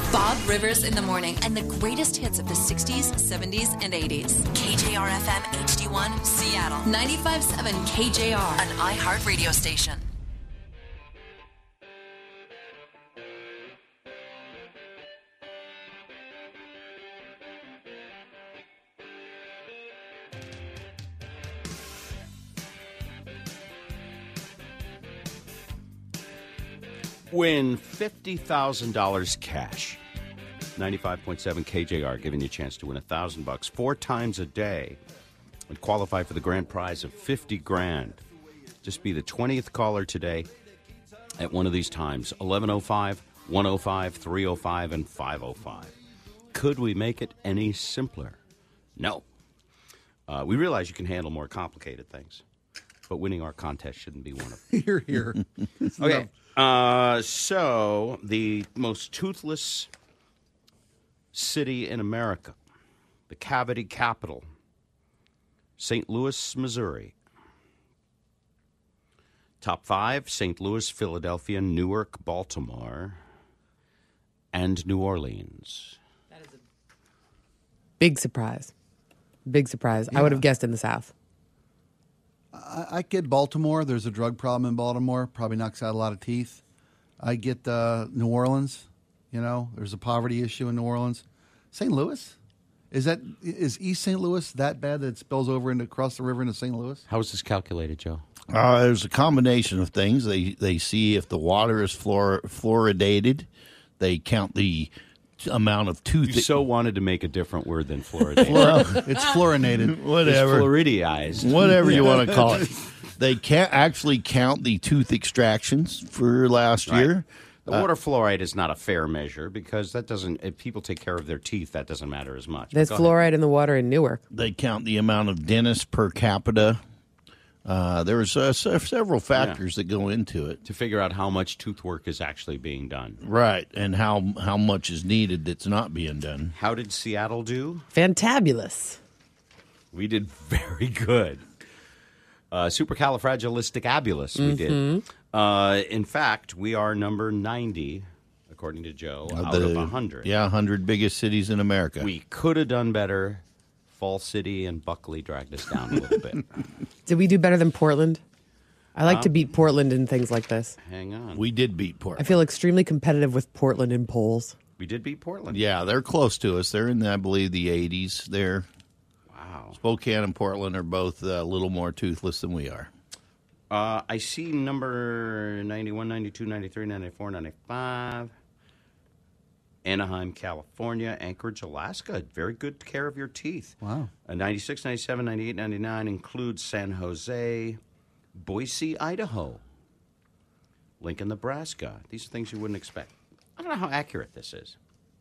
Bob Rivers in the morning and the greatest hits of the 60s, 70s, and 80s. KJR-FM HD1, Seattle. 95.7 KJR, an iHeart radio station. Win $50,000 cash. 95.7 KJR giving you a chance to win $1,000 4 times a day and qualify for the grand prize of $50,000. Just be the 20th caller today at one of these times: 11:05, 1:05, 3:05, and 5:05. Could we make it any simpler? No. We realize you can handle more complicated things, but winning our contest shouldn't be one of them. Here, here. Okay. So the most toothless city in America, the cavity capital, St. Louis, Missouri. Top 5: St. Louis, Philadelphia, Newark, Baltimore, and New Orleans. That is a big surprise. Big surprise. Yeah. I would have guessed in the South. I get Baltimore. There's a drug problem in Baltimore. Probably knocks out a lot of teeth. I get New Orleans. You know, there's a poverty issue in New Orleans. St. Louis? Is East St. Louis that bad that it spills over into across the river into St. Louis? How is this calculated, Joe? There's a combination of things. They see if the water is fluoridated. They count the amount of tooth. You so wanted to make a different word than fluoridated. Well, it's fluorinated. Whatever. It's fluoridiized. Whatever you want to call it. They can't actually count the tooth extractions for last year. The water fluoride is not a fair measure because that doesn't. If people take care of their teeth, that doesn't matter as much. There's fluoride in the water in Newark. They count the amount of dentists per capita. There's several factors that go into it to figure out how much tooth work is actually being done. Right, and how much is needed that's not being done. How did Seattle do? Fantabulous. We did very good. Supercalifragilisticabulous, we did. In fact, we are number 90, according to Joe, out of 100. Yeah, 100 biggest cities in America. We could have done better. Fall City and Buckley dragged us down a little bit. Did we do better than Portland? I like to beat Portland in things like this. Hang on. We did beat Portland. I feel extremely competitive with Portland in polls. We did beat Portland. Yeah, they're close to us. They're in, I believe, the 80s there. Wow. Spokane and Portland are both a little more toothless than we are. I see number 91, 92, 93, 94, 95. Anaheim, California. Anchorage, Alaska. Very good care of your teeth. Wow. 96, 97, 98, 99 includes San Jose, Boise, Idaho, Lincoln, Nebraska. These are things you wouldn't expect. I don't know how accurate this is.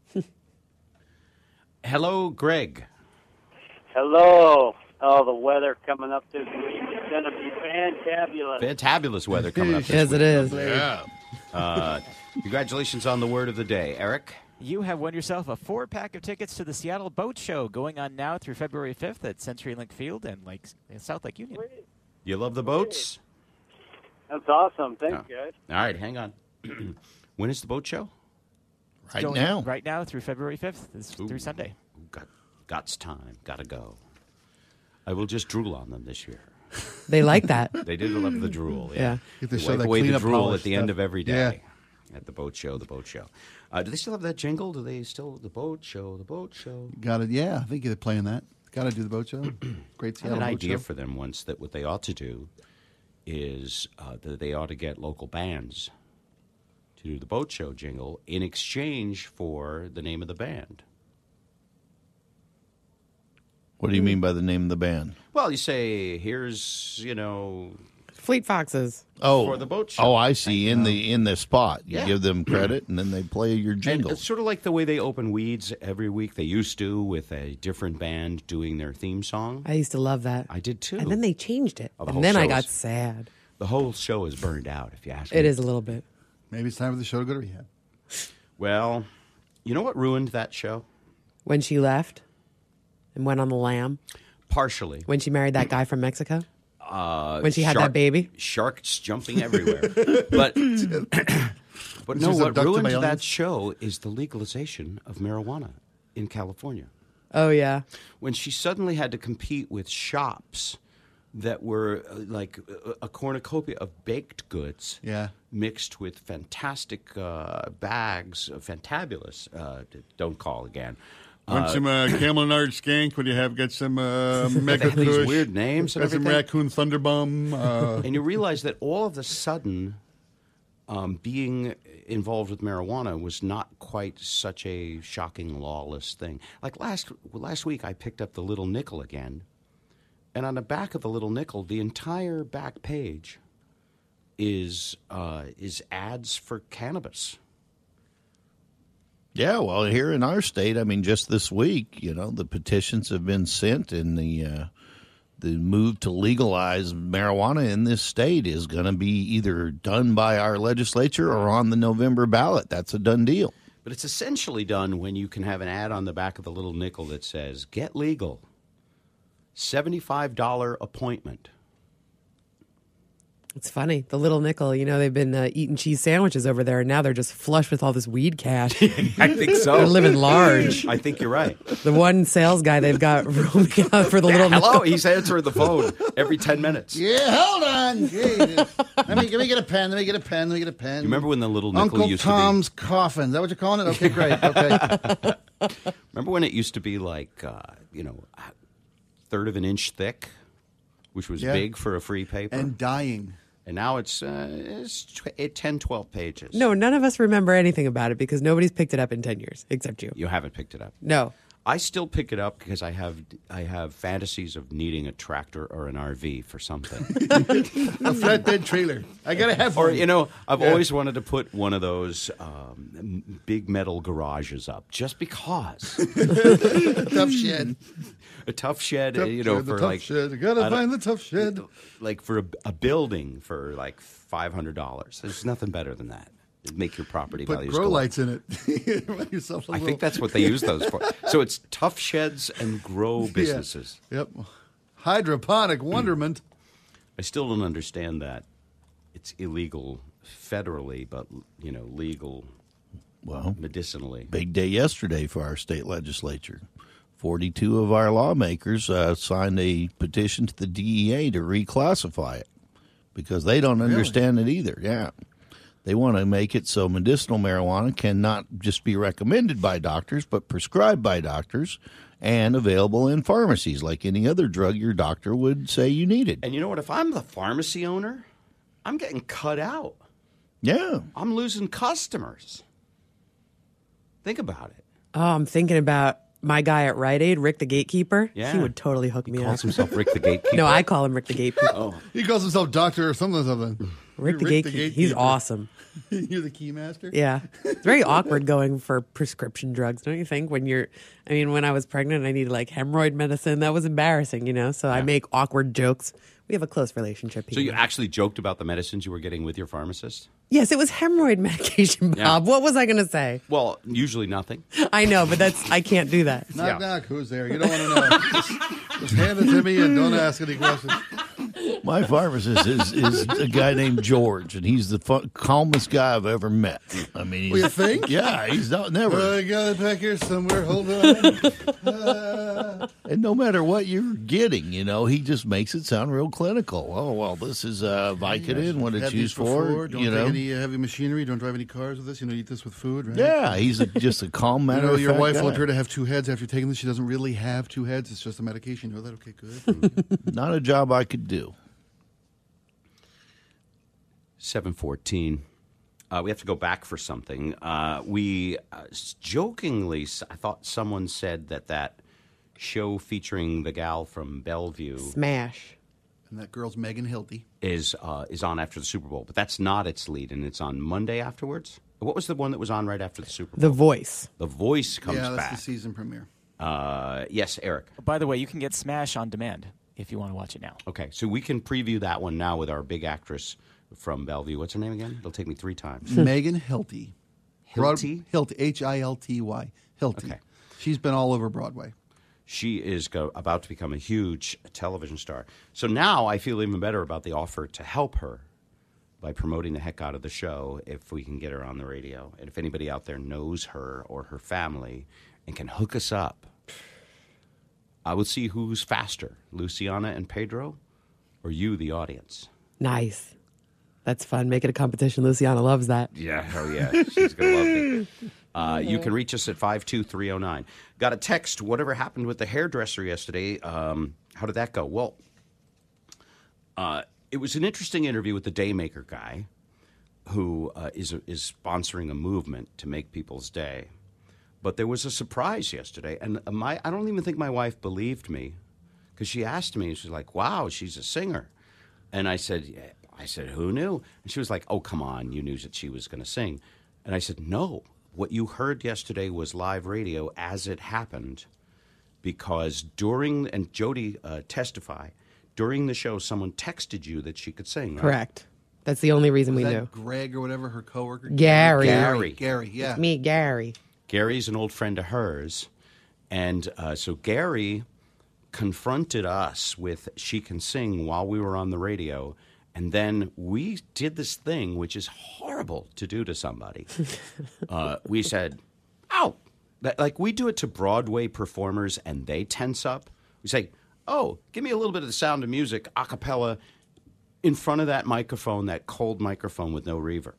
Hello, Greg. Hello. Oh, the weather coming up this week is going to be fantabulous. Fantabulous weather coming up this Yes, week. it is. Yeah. Congratulations on the word of the day. Eric? You have won yourself a 4-pack of tickets to the Seattle Boat Show going on now through February 5th at CenturyLink Field and South Lake Union. You love the boats? That's awesome. Thanks, guys. All right, hang on. When is the boat show? Right now. Right now through February 5th through Sunday. Got's time. Gotta go. I will just drool on them this year. They like that. They did love the drool. Yeah. Get to They show wipe that away the cleanup drool polish at the end stuff. of every day. Yeah. At the boat show, Do they still have that jingle? Do they still, the boat show? Got it. Yeah, I think they're playing that. Got to do the boat show. Great I had Seattle an boat idea show. for them once that what they ought to do is that they ought to get local bands to do the boat show jingle in exchange for the name of the band. What do you mean by the name of the band? Well, you say, here's, Fleet Foxes. Oh, for the boat show. Oh, I see. In the spot, you Yeah. give them credit, and then they play your And jingle. it's sort of like the way they open Weeds every week. They used to with a different band doing their theme song. I used to love that. I did too. And then they changed it. Oh, the whole And then I show got is- sad. The whole show is burned out, if you ask me. It is a little bit. Maybe it's time for the show to go to rehab. Well, you know what ruined that show? When she left and went on the lam. Partially. When she married that guy from Mexico. When she had that baby. Sharks jumping everywhere. but But She no, was what abducted ruined by that aliens? show is the legalization of marijuana in California. Oh, yeah. When she suddenly had to compete with shops that were like a cornucopia of baked goods mixed with fantastic bags, fantabulous, don't call again. Want some Camel Nard Skank? Would you have got some Mega these Kush? weird names and Got some everything? Raccoon Thunderbum. And you realize that all of a sudden, being involved with marijuana was not quite such a shocking, lawless thing. Like last week, I picked up the Little Nickel again, and on the back of the Little Nickel, the entire back page is ads for cannabis. Yeah, well, here in our state, I mean, just this week, the petitions have been sent, and the move to legalize marijuana in this state is going to be either done by our legislature or on the November ballot. That's a done deal. But it's essentially done when you can have an ad on the back of the Little Nickel that says, "Get legal, $75 appointment." It's funny. The Little Nickel, they've been eating cheese sandwiches over there, and now they're just flush with all this weed cash. I think so. They're living large. I think you're right. The one sales guy they've got roaming out for the Little Hello, Nickel. he's answering the phone every 10 minutes. Yeah, hold on. Let me get a pen. Let me get a pen. You remember when the Little Nickel Uncle used Tom's coffin? Is that what you're calling it? Okay, great. Okay. Remember when it used to be like, a third of an inch thick, which was big for a free paper? And dying. And now it's 10, 12 pages. No, none of us remember anything about it because nobody's picked it up in 10 years, except you. You haven't picked it up. No. I still pick it up because I have fantasies of needing a tractor or an RV for something. A flatbed trailer. I got to have Or, one. I've always wanted to put one of those big metal garages up just because. Tough shed. A tough shed, Tough for shed, the tough like. shed. You got to find the tough shed. Like for a building for like $500. There's nothing better than that. It'd make your property Put values grow go up. lights in it. Run yourself a I little- think that's what they use those for. So it's tough sheds and grow businesses. Yeah. Yep. Hydroponic wonderment. I still don't understand that. It's illegal federally, but legal medicinally. Big day yesterday for our state legislature. 42 of our lawmakers signed a petition to the DEA to reclassify it because they don't understand it either. Yeah. They want to make it so medicinal marijuana can not just be recommended by doctors, but prescribed by doctors and available in pharmacies like any other drug your doctor would say you needed. And you know what? If I'm the pharmacy owner, I'm getting cut out. Yeah. I'm losing customers. Think about it. Oh, I'm thinking about my guy at Rite Aid, Rick the Gatekeeper. Yeah. He would totally hook me up. Calls himself Rick the Gatekeeper. No, I call him Rick the Gatekeeper. Oh. He calls himself doctor or something. Rick the Gatekeeper. He's awesome. You're the key master? Yeah. It's very awkward going for prescription drugs, don't you think? When I was pregnant, I needed like hemorrhoid medicine. That was embarrassing, so I make awkward jokes. We have a close relationship here. So you actually joked about the medicines you were getting with your pharmacist? Yes, it was hemorrhoid medication, Bob. Yeah. What was I going to say? Well, usually nothing. I know, but I can't do that. Knock, knock. Who's there? You don't want to know. Just hand it to me and don't ask any questions. My pharmacist is a guy named George, and he's the calmest guy I've ever met. I mean, Well, you think? Yeah, he's never. I got it back here somewhere. Hold on. And no matter what you're getting, he just makes it sound real clinical. Oh, well, this is Vicodin, what it's Had used these for. before. Don't take any heavy machinery. Don't drive any cars with this. Eat this with food, right? Yeah, he's just a calm matter of your fact wife guy. will appear to have two heads after taking this. She doesn't really have two heads. It's just a medication. You know that? Okay, good. Not a job I could do. 7:14. We have to go back for something. We jokingly, I thought someone said that show featuring the gal from Bellevue Smash. And that girl's Megan Hilty. is on after the Super Bowl, but that's not its lead, and it's on Monday afterwards. What was the one that was on right after the Super Bowl? The Voice. The Voice comes Yeah, that's back. the season premiere. Yes, Eric. By the way, you can get Smash on demand if you want to watch it now. Okay, so we can preview that one now with our big actress from Bellevue. What's her name again? It'll take me 3 times. Megan Hilty. Hilty? Hilty. H-I-L-T-Y. Hilty. Okay. She's been all over Broadway. She is about to become a huge television star. So now I feel even better about the offer to help her by promoting the heck out of the show if we can get her on the radio. And if anybody out there knows her or her family and can hook us up, I will see who's faster, Luciana and Pedro, or you, the audience. Nice. That's fun. Make it a competition. Luciana loves that. Yeah, oh yeah. She's going to love it. You can reach us at 52309. Got a text, whatever happened with the hairdresser yesterday? How did that go? Well, it was an interesting interview with the Daymaker guy who is sponsoring a movement to make people's day. But there was a surprise yesterday, and I don't even think my wife believed me because she asked me, she's like, wow, she's a singer. And I said, who knew? And she was like, oh, come on, you knew that she was going to sing. And I said, no, what you heard yesterday was live radio as it happened because and Jody testify, during the show, someone texted you that she could sing, right? Correct. That's the only reason we that knew. Greg or whatever, her coworker? Gary, yeah. It's me, Gary. Gary's an old friend of hers. And so Gary confronted us with She Can Sing while we were on the radio. And then we did this thing, which is horrible to do to somebody. We said, ow. Like we do it to Broadway performers and they tense up. We say, oh, give me a little bit of the Sound of Music a cappella in front of that microphone, that cold microphone with no reverb.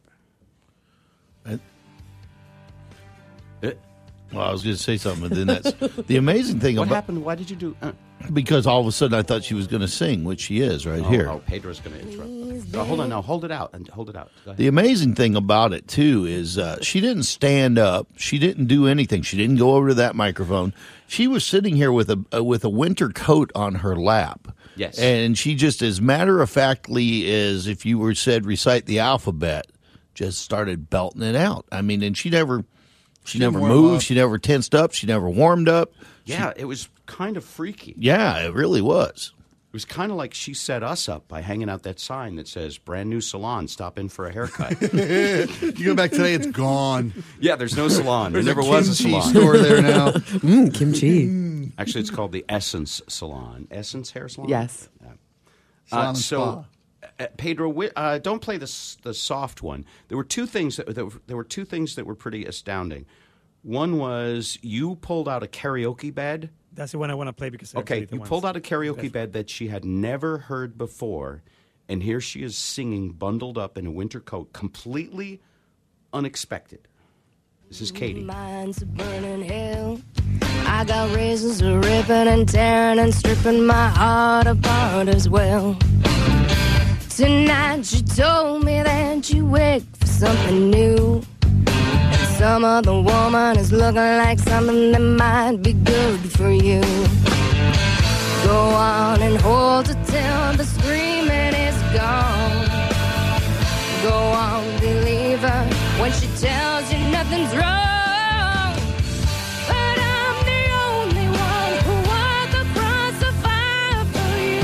Well, I was going to say something, but then that's the amazing thing What about happened? Why did you do? because all of a sudden I thought she was going to sing, which she is right here. Oh, Pedro's going to interrupt. Hold on, now hold it out. Hold it out. Go ahead. The amazing thing about it too is she didn't stand up. She didn't do anything. She didn't go over to that microphone. She was sitting here with a winter coat on her lap. Yes, and she just as matter of factly as if you were said recite the alphabet, just started belting it out. I mean, and she never moved. She never tensed up. She never warmed up. Yeah, it was kind of freaky. Yeah, it really was. It was kind of like she set us up by hanging out that sign that says "Brand new salon. Stop in for a haircut." You go back today, it's gone. Yeah, there's no salon. There never was a salon. Store there now. Kimchi. Actually, it's called the Essence Salon. Essence Hair Salon. Yes. Salon and So, spa. Pedro, don't play the soft one. There were two things that were pretty astounding. One was you pulled out a karaoke bed. That's the one I want to play because Okay, you pulled out a karaoke bed that she had never heard before, and here she is singing bundled up in a winter coat, completely unexpected. This is Katie. Mine's a burning hell. I got reasons for ripping and tearing and stripping my heart apart as well. Tonight you told me that you wake for something new. Some other woman is looking like something that might be good for you. Go on and hold her till the screaming is gone. Go on, believe her when she tells you nothing's wrong. But I'm the only one who walked across the fire for you.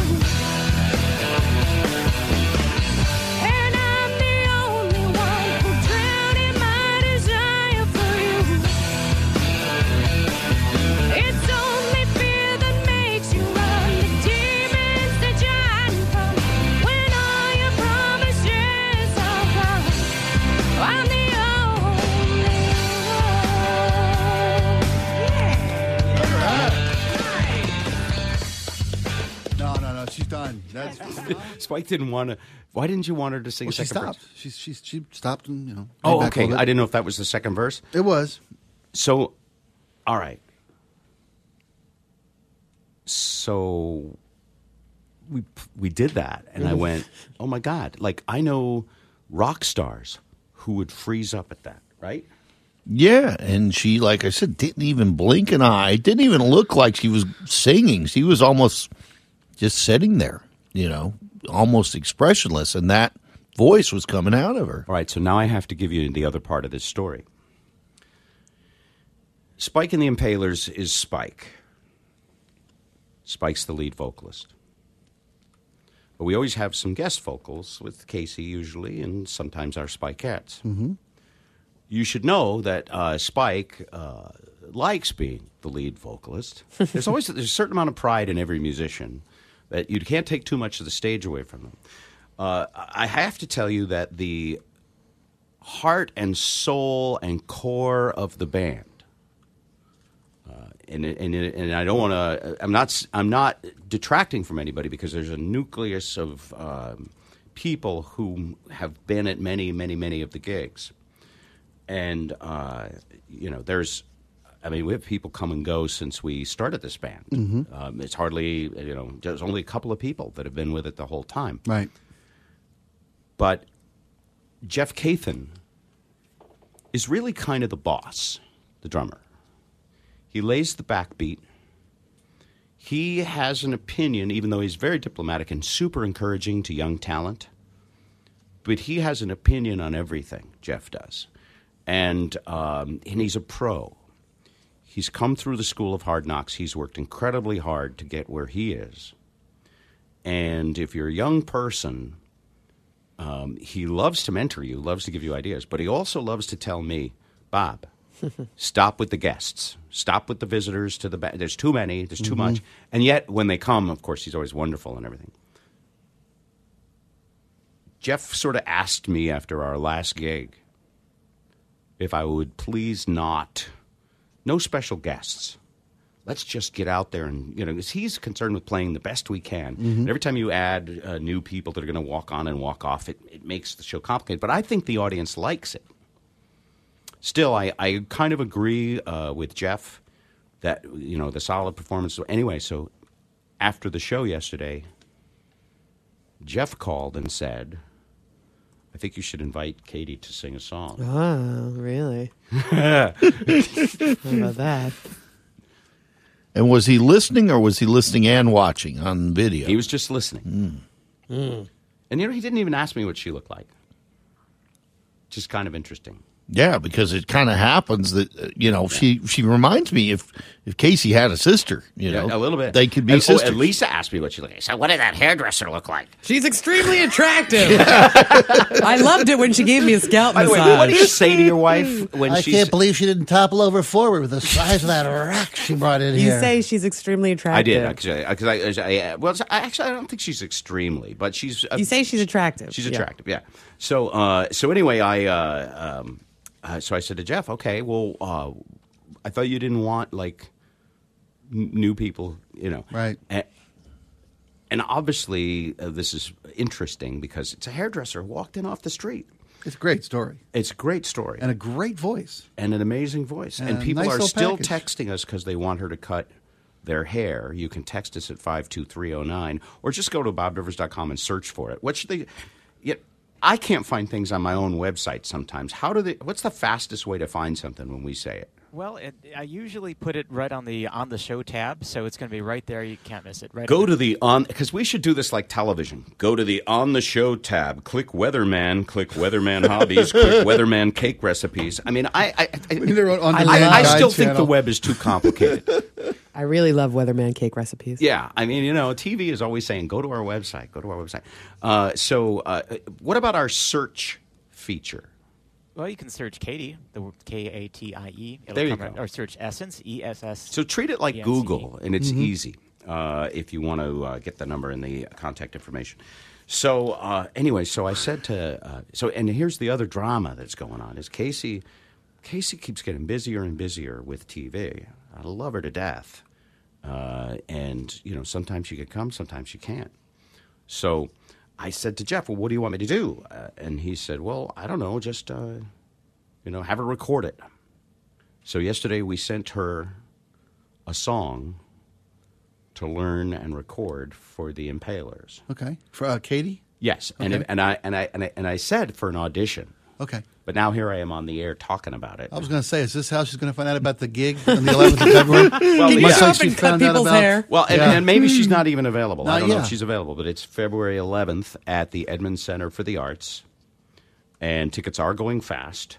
And I'm the only one who drowned in my desire for you. It's only fear that makes you run, the demons that you're hiding from. When all your promises are gone, I'm the only one. No, she's done. That's Spike didn't want to. Why didn't you want her to sing? well, a she second stopped. verse? She stopped and Oh, back a okay. little bit. I didn't know if that was the second verse. It was. So, all right. So we did that, and I went, "Oh my God!" Like I know rock stars who would freeze up at that, right? Yeah, and she, like I said, didn't even blink an eye. Didn't even look like she was singing. She was almost just sitting there, almost expressionless, and that voice was coming out of her. All right, so now I have to give you the other part of this story. Spike and the Impalers is Spike. Spike's the lead vocalist. But we always have some guest vocals with Casey usually, and sometimes our Spikeettes. Mm-hmm. You should know that Spike likes being the lead vocalist. There's a certain amount of pride in every musician that you can't take too much of the stage away from them. I have to tell you that the heart and soul and core of the band, and I don't want to. I'm not detracting from anybody because there's a nucleus of people who have been at many of the gigs, and there's. I mean, we have people come and go since we started this band. Mm-hmm. It's hardly, there's only a couple of people that have been with it the whole time. Right. But Jeff Cathan is really kind of the boss, the drummer. He lays the backbeat. He has an opinion, even though he's very diplomatic and super encouraging to young talent. But he has an opinion on everything, Jeff does. And he's a pro. He's come through the school of hard knocks. He's worked incredibly hard to get where he is. And if you're a young person, he loves to mentor you, loves to give you ideas, but he also loves to tell me, Bob, stop with the guests. Stop with the visitors to the band. There's too many. There's too much. And yet, when they come, of course, he's always wonderful and everything. Jeff sort of asked me after our last gig if I would please no special guests. Let's just get out there and, because he's concerned with playing the best we can. Mm-hmm. And every time you add new people that are going to walk on and walk off, it makes the show complicated. But I think the audience likes it. Still, I kind of agree with Jeff that, the solid performance. Anyway, so after the show yesterday, Jeff called and said, I think you should invite Katie to sing a song. Oh, really? How about that? And was he listening, or was he listening and watching on video? He was just listening. And, he didn't even ask me what she looked like. Just kind of interesting. Yeah, because it kind of happens that, she reminds me if Casey had a sister, a little bit. They could be sisters. Lisa asked me what she looked like. So what did that hairdresser look like? She's extremely attractive. I loved it when she gave me a scalp massage. Wait, what do you say to your wife when I can't believe she didn't topple over forward with the size of that rack she brought in here. You say she's extremely attractive. I did, actually. Actually, I don't think she's extremely, but she's... you say she's attractive. She's attractive, yeah. So anyway, so I said to Jeff, okay, well, I thought you didn't want, new people, Right. And obviously, this is interesting because it's a hairdresser who walked in off the street. It's a great story. It's a great story. And a great voice. And an amazing voice. And people nice are still package. texting us because they want her to cut their hair. You can text us at 52309 or just go to bobdrivers.com and search for it. What should they... I can't find things on my own website sometimes. What's the fastest way to find something when we say it? Well, I usually put it right on the show tab, so it's going to be right there. You can't miss it. Right. Go to the because we should do this like television. Go to the on the show tab. Click Weatherman. Click Weatherman Hobbies. Click Weatherman Cake Recipes. I mean, I still think the web is too complicated. I really love Weatherman Cake Recipes. Yeah, I mean, TV is always saying, go to our website. Go to our website. So, what about our search feature? Well, you can search Katie, the Katie. There you go. Or search Essence, ESS. So treat it like Google, and it's easy if you want to get the number and the contact information. So anyway, so I said to and here's the other drama that's going on is Casey keeps getting busier and busier with TV. I love her to death, and sometimes she can come, sometimes she can't. So I said to Jeff, well, what do you want me to do? And he said, well, I don't know, just, have her record it. So yesterday we sent her a song to learn and record for the Impalers. Okay. For Katie? Yes. Okay. And I said for an audition. Okay. But now here I am on the air talking about it. I was going to say, is this how she's going to find out about the gig on the 11th of February? Well, Can you show up and cut people's hair? Well, and maybe she's not even available. I don't know yeah. if she's available, but it's February 11th at the Edmonds Center for the Arts, and tickets are going fast.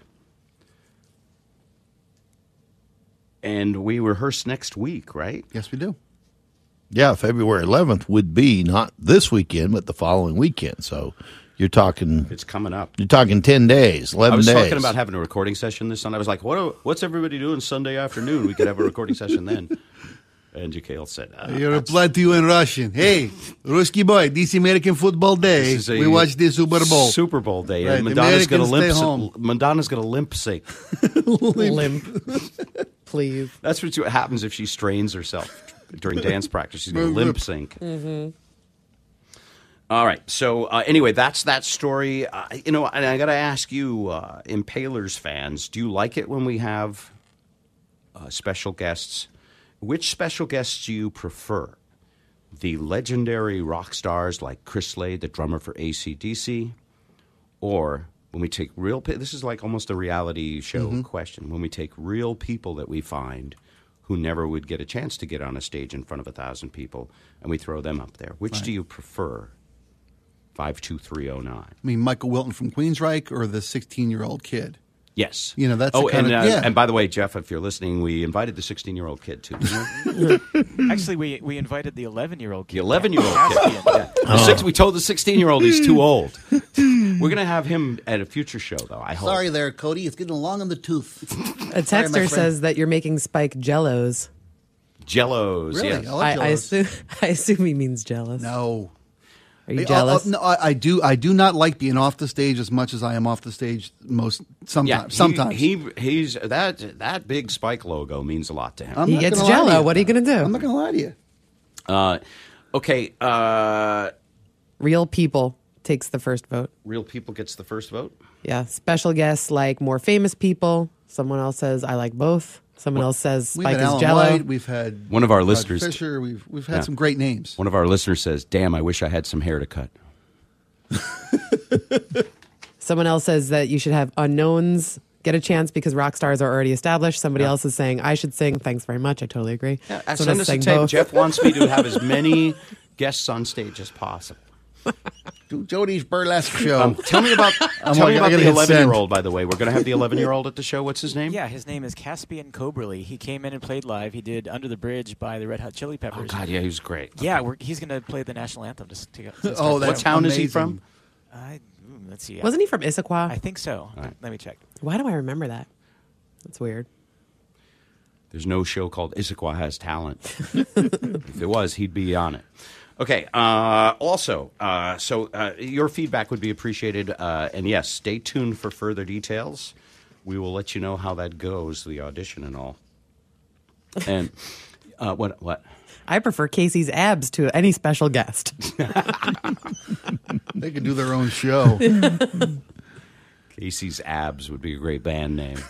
And we rehearse next week, right? Yes, we do. Yeah, February 11th would be not this weekend, but the following weekend. So you're talking... It's coming up. You're talking 10 days, 11 days. I was talking about having a recording session this Sunday. I was like, what's everybody doing Sunday afternoon? We could have a recording session then. Andrew Kale said, He replied to you in Russian. Hey, Ruski boy, this American football day, we watch the Super Bowl. Super Bowl day. Right, And Madonna's going Americans to limp sync. Limp. Please. That's what happens if she strains herself during dance practice. She's going to limp sync. All right. So anyway, that's that story. And I got to ask you, Impalers fans, do you like it when we have special guests? Which special guests do you prefer? The legendary rock stars like Chris Slade, the drummer for AC/DC, or when we take this is like almost a reality show question. When we take real people that we find who never would get a chance to get on a stage in front of 1,000 people, and we throw them up there. Which do you prefer? 52309. I mean, Michael Wilton from Queensryche or the 16-year-old kid? Yes. That's the kind of... And by the way, Jeff, if you're listening, we invited the 16-year-old kid, too. Actually, we invited the 11-year-old kid. The 11-year-old kid. We told the 16-year-old he's too old. We're going to have him at a future show, though, I hope. Sorry there, Cody. It's getting long in the tooth. A texter says that you're making Spike Jellos. Jellos, Really? yes. I love Jellos. I assume he means jealous. No. Are you jealous? No, I do. I do not like being off the stage as much as I am off the stage sometimes. Sometimes he's that big Spike logo means a lot to him. He gets Jello. What are you going to do? I'm not going to lie to you. Okay. Real people takes the first vote. Real people gets the first vote. Yeah. Special guests like more famous people. Someone else says I like both. Someone else says We've Spike had is Alan Jello. White, we've had one of our Rod listeners. Fisher. We've had some great names. One of our listeners says, "Damn, I wish I had some hair to cut." Someone else says that you should have unknowns get a chance because rock stars are already established. Somebody else is saying I should sing. Thanks very much. I totally agree. Yeah, send us a tape. Both. Jeff wants me to have as many guests on stage as possible. Do Jody's burlesque show. Tell me about the 11-year-old, by the way. We're going to have the 11-year-old at the show. What's his name? Yeah, his name is Caspian Coberly. He came in and played live. He did Under the Bridge by the Red Hot Chili Peppers. Oh, God, yeah, he was great. Yeah, he's going to play the national anthem. What town is he from? Let's see. Wasn't he from Issaquah? I think so. Right. Let me check. Why do I remember that? That's weird. There's no show called Issaquah Has Talent. If there was, he'd be on it. Okay. So your feedback would be appreciated. And yes, stay tuned for further details. We will let you know how that goes, the audition and all. And what? I prefer Casey's abs to any special guest. They could do their own show. Casey's Abs would be a great band name.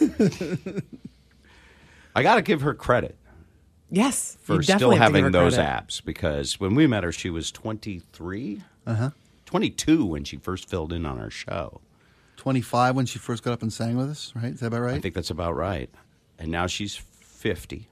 I got to give her credit. Yes, for still having those abs, because when we met her, she was 23, 22 when she first filled in on our show. 25 when she first got up and sang with us, right? Is that about right? I think that's about right. And now she's 50.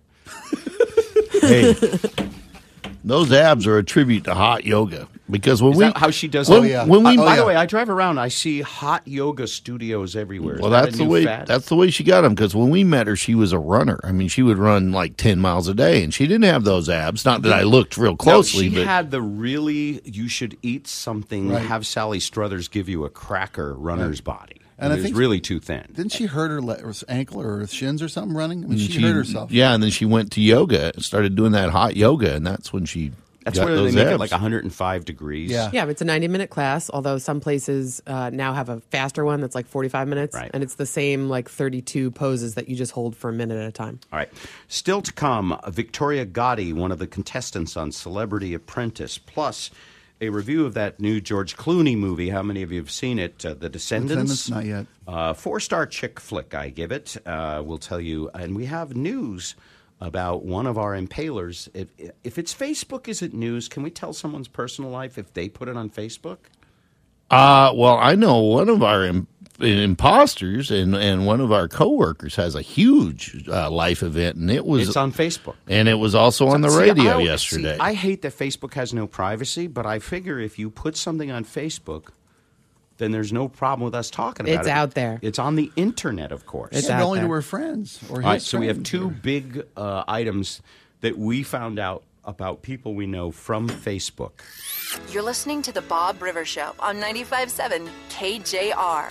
Hey, those abs are a tribute to hot yoga. Because when Is that how she does it? By the way, I drive around, I see hot yoga studios everywhere. Well, that's the way. That's the way she got them. Because when we met her, she was a runner. I mean, she would run like 10 miles a day, and she didn't have those abs. Not that I looked real closely, she but had the really. You should eat something. Right. Have Sally Struthers give you a cracker runner's body. And I it was think really too thin. Didn't she hurt her ankle or her shins or something running? I mean, she hurt herself. Yeah, and then she went to yoga and started doing that hot yoga, and that's when she. That's got where they those make abs. it like 105 degrees. Yeah. Yeah, it's a 90-minute class, although some places now have a faster one that's like 45 minutes. Right. And it's the same like 32 poses that you just hold for a minute at a time. All right. Still to come, Victoria Gotti, one of the contestants on Celebrity Apprentice, plus a review of that new George Clooney movie. How many of you have seen it? The Descendants? Not yet. 4-star chick flick, I give it. We'll tell you. And we have news about one of our impalers. If it's Facebook isn't news, can we tell someone's personal life if they put it on Facebook? Well, I know one of our imposters and one of our coworkers has a huge life event, and it's on Facebook, and it was also on the radio yesterday. I hate that Facebook has no privacy, but I figure if you put something on Facebook, then there's no problem with us talking about it. It's out there. It's on the internet, of course. It's and out only there. to her friends or his All right, so we have friends two or- big items that we found out about people we know from Facebook. You're listening to The Bob Rivers Show on 95.7 KJR.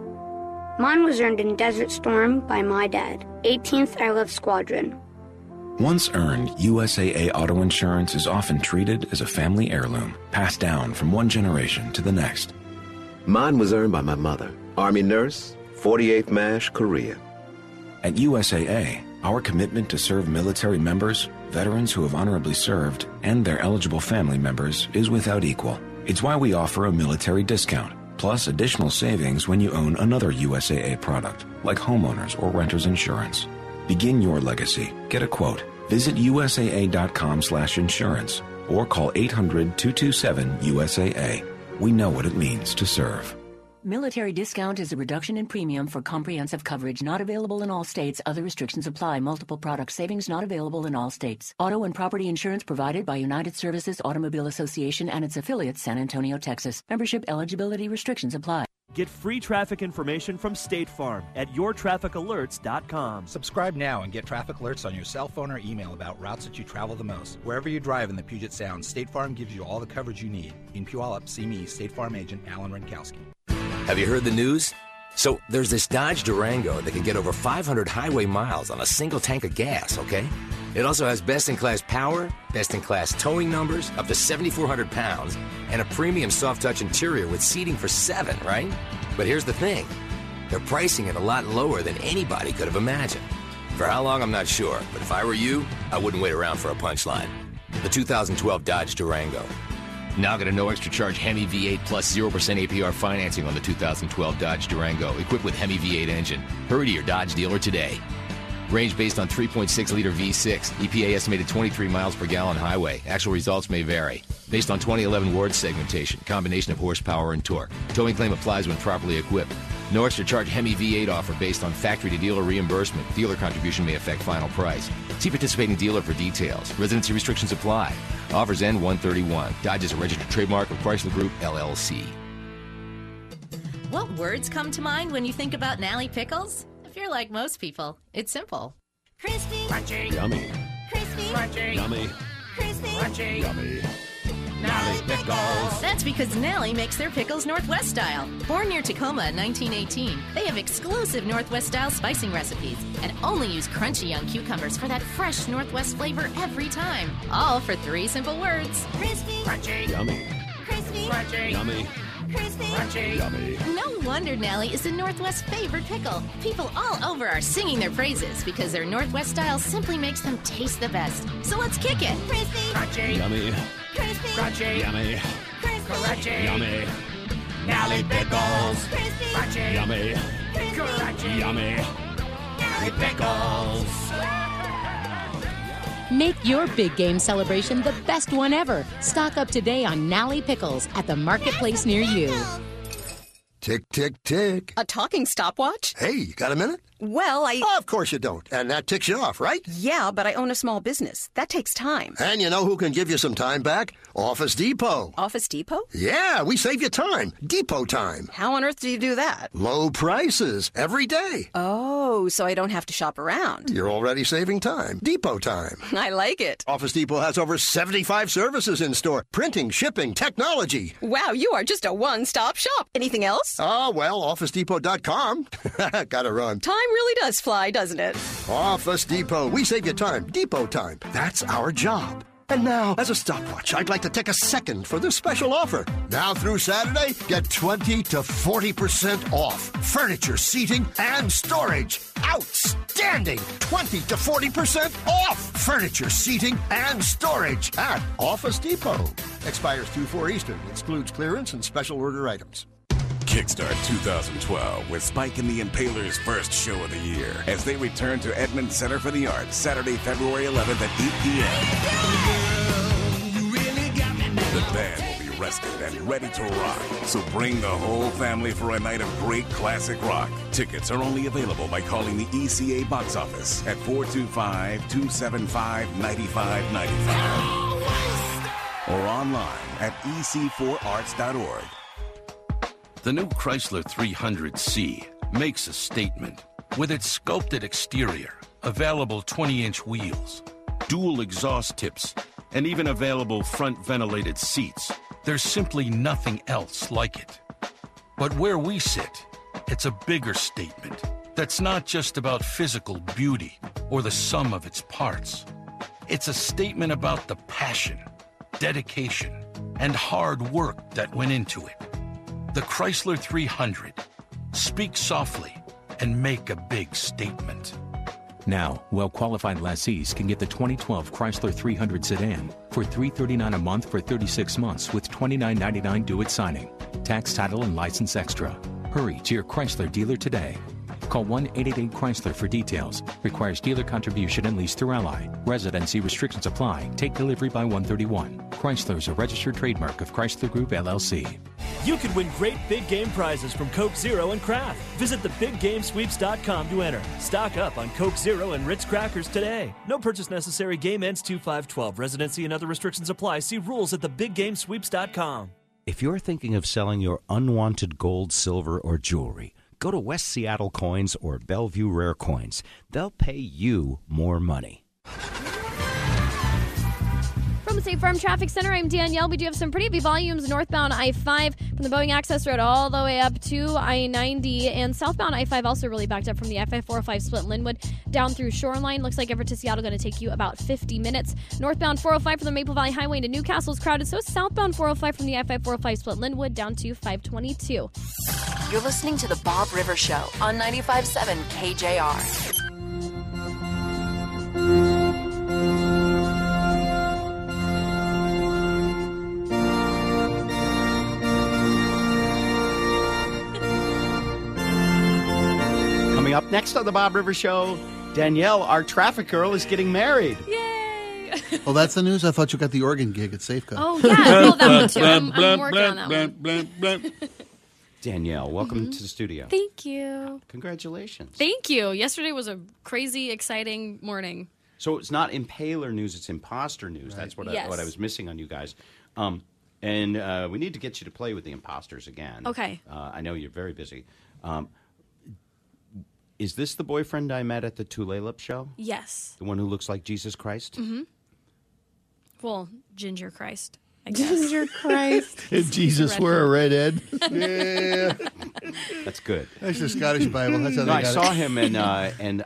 Mine was earned in Desert Storm by my dad, 18th I Love Squadron. Once earned, USAA auto insurance is often treated as a family heirloom, passed down from one generation to the next. Mine was earned by my mother, Army nurse, 48th MASH, Korea. At USAA, our commitment to serve military members, veterans who have honorably served, and their eligible family members is without equal. It's why we offer a military discount, plus additional savings when you own another USAA product, like homeowners or renters insurance. Begin your legacy. Get a quote. Visit USAA.com/insurance or call 800-227-USAA. We know what it means to serve. Military discount is a reduction in premium for comprehensive coverage not available in all states. Other restrictions apply. Multiple product savings not available in all states. Auto and property insurance provided by United Services Automobile Association and its affiliates, San Antonio, Texas. Membership eligibility restrictions apply. Get free traffic information from State Farm at yourtrafficalerts.com. Subscribe now and get traffic alerts on your cell phone or email about routes that you travel the most. Wherever you drive in the Puget Sound, State Farm gives you all the coverage you need. In Puyallup, see me, State Farm agent Alan Renkowski. Have you heard the news? So there's this Dodge Durango that can get over 500 highway miles on a single tank of gas, okay? It also has best-in-class power, best-in-class towing numbers, up to 7,400 pounds, and a premium soft-touch interior with seating for 7, right? But here's the thing. They're pricing it a lot lower than anybody could have imagined. For how long, I'm not sure, but if I were you, I wouldn't wait around for a punchline. The 2012 Dodge Durango. Now get a no extra charge Hemi V8 plus 0% APR financing on the 2012 Dodge Durango, equipped with Hemi V8 engine. Hurry to your Dodge dealer today. Range based on 3.6-liter V6. EPA estimated 23 miles per gallon highway. Actual results may vary. Based on 2011 Ward segmentation, combination of horsepower and torque. Towing claim applies when properly equipped. No extra charge Hemi V8 offer based on factory-to-dealer reimbursement. Dealer contribution may affect final price. See participating dealer for details. Residency restrictions apply. Offers end 1/31. Dodge is a registered trademark of Chrysler Group, LLC. What words come to mind when you think about Nally Pickles? If you're like most people, it's simple. Crispy. Crunchy. Yummy. Crispy. Crunchy. Yummy. Crispy. Crunchy. Yummy. Nally Pickles. That's because Nally makes their pickles Northwest style. Born near Tacoma in 1918, they have exclusive Northwest style spicing recipes and only use crunchy young cucumbers for that fresh Northwest flavor every time. All for 3 simple words. Crispy. Crunchy. Yummy. Crispy. Crunchy. Yummy. Crispy. Crunchy. Yummy. No wonder Nally is the Northwest favorite pickle. People all over are singing their praises because their Northwest style simply makes them taste the best. So let's kick it. Crispy. Crunchy. Yummy. Crispy. Crunchy. Yummy. Crispy. Crunchy. Yummy. Nally Pickles. Crispy. Crunchy. Yummy. Crispy. Yummy. Nally Pickles. Make your big game celebration the best one ever. Stock up today on Nally Pickles at the marketplace near you. Tick, tick, tick. A talking stopwatch? Hey, you got a minute? Well, Of course you don't. And that ticks you off, right? Yeah, but I own a small business. That takes time. And you know who can give you some time back? Office Depot. Office Depot? Yeah, we save you time. Depot time. How on earth do you do that? Low prices every day. Oh, so I don't have to shop around. You're already saving time. Depot time. I like it. Office Depot has over 75 services in store. Printing, shipping, technology. Wow, you are just a one-stop shop. Anything else? Well, OfficeDepot.com. Gotta run. Time really does fly, doesn't it? Office Depot. We save you time. Depot time. That's our job. And now, as a stopwatch, I'd like to take a second for this special offer. Now through Saturday, get 20 to 40% off. Furniture, seating, and storage. Outstanding! 20 to 40% off. Furniture, seating, and storage at Office Depot. Expires 2/4 Eastern. Excludes clearance and special order items. Kickstart 2012 with Spike and the Impalers' first show of the year as they return to Edmond Center for the Arts Saturday, February 11th at 8 p.m. The band will be rested and ready to rock, so bring the whole family for a night of great classic rock. Tickets are only available by calling the ECA box office at 425-275-9595 or online at ec4arts.org. The new Chrysler 300C makes a statement. With its sculpted exterior, available 20-inch wheels, dual exhaust tips, and even available front ventilated seats, there's simply nothing else like it. But where we sit, it's a bigger statement that's not just about physical beauty or the sum of its parts. It's a statement about the passion, dedication, and hard work that went into it. The Chrysler 300. Speak softly and make a big statement. Now, well-qualified lessees can get the 2012 Chrysler 300 sedan for $339 a month for 36 months with $29.99 due at signing. Tax, title, and license extra. Hurry to your Chrysler dealer today. Call 1-888-CHRYSLER for details. Requires dealer contribution and lease through Ally. Residency restrictions apply. Take delivery by 1/31. Chrysler is a registered trademark of Chrysler Group, LLC. You could win great big game prizes from Coke Zero and Kraft. Visit thebiggamesweeps.com to enter. Stock up on Coke Zero and Ritz crackers today. No purchase necessary. Game ends 2/5/12. Residency and other restrictions apply. See rules at thebiggamesweeps.com. If you're thinking of selling your unwanted gold, silver, or jewelry, go to West Seattle Coins or Bellevue Rare Coins. They'll pay you more money. From the State Farm Traffic Center, I'm Danielle. We do have some pretty heavy volumes northbound I-5 from the Boeing Access Road all the way up to I-90. And southbound I-5 also really backed up from the I-5-405 split Linwood down through Shoreline. Looks like Everett to Seattle going to take you about 50 minutes. Northbound 405 from the Maple Valley Highway into Newcastle is crowded. So is southbound 405 from the I-5-405 split Linwood down to 522. You're listening to The Bob Rivers Show on 95.7 KJR. Coming up next on The Bob Rivers Show, Danielle, our traffic girl, is getting married. Yay! Oh, that's the news? I thought you got the organ gig at Safeco. Oh, yeah. Well, that one, too. I'm working on that one. Danielle, welcome to the studio. Thank you. Congratulations. Thank you. Yesterday was a crazy, exciting morning. So it's not impaler news, it's imposter news. That's what Yes. what I was missing on you guys. We need to get you to play with the imposters again. Okay. I know you're very busy. Is this the boyfriend I met at the Tulalip show? Yes. The one who looks like Jesus Christ? Mm-hmm. Well, Ginger Christ, I guess. Ginger Christ. Did Jesus wear a redhead? Yeah. That's good. That's the Scottish Bible. That's how they No, I got saw it. him, and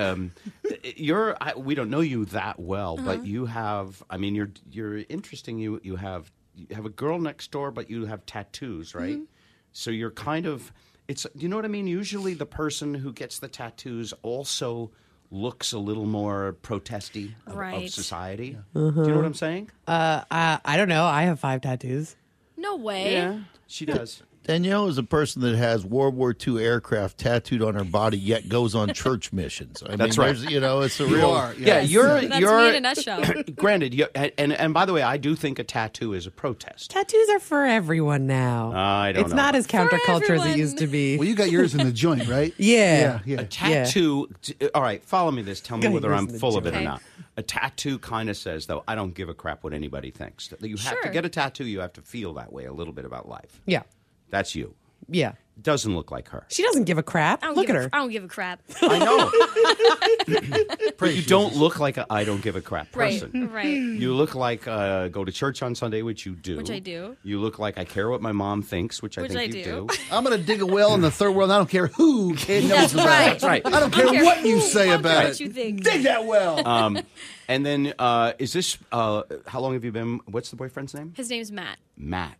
we don't know you that well, but you have. I mean, you're interesting. You have a girl next door, but you have tattoos, right? Mm-hmm. So you're kind of. Do you know what I mean? Usually, the person who gets the tattoos also looks a little more protesty of society. Uh-huh. Do you know what I'm saying? I don't know. I have 5 tattoos. No way. Yeah, she does. Danielle is a person that has World War II aircraft tattooed on her body, yet goes on church missions. That's right. It's a You real. are, yeah. That's me in a nutshell. Granted, and by the way, I do think a tattoo is a protest. Tattoos are for everyone now. I don't know. It's not as counterculture as it used to be. Well, you got yours in the joint, right? Yeah. Yeah. A tattoo. All right, follow me this. Tell me Got whether yours I'm in the full of it joint. or not. A tattoo kind of says, though, I don't give a crap what anybody thinks. You have to Sure. get a tattoo. You have to feel that way a little bit about life. Yeah. That's you. Yeah. Doesn't look like her. She doesn't give a crap. Look at her. I don't give a crap. I know. But you don't look like a I don't give a crap person. Right. You look like go to church on Sunday, which you do. Which I do. You look like I care what my mom thinks, which I Which think I you do. do. I'm going to dig a well in the third world. I don't care who kid knows That's about right. it. That's right. I don't care what you say about what it. you think. Dig that well. And then is this how long have you been? What's the boyfriend's name? His name's Matt. Matt.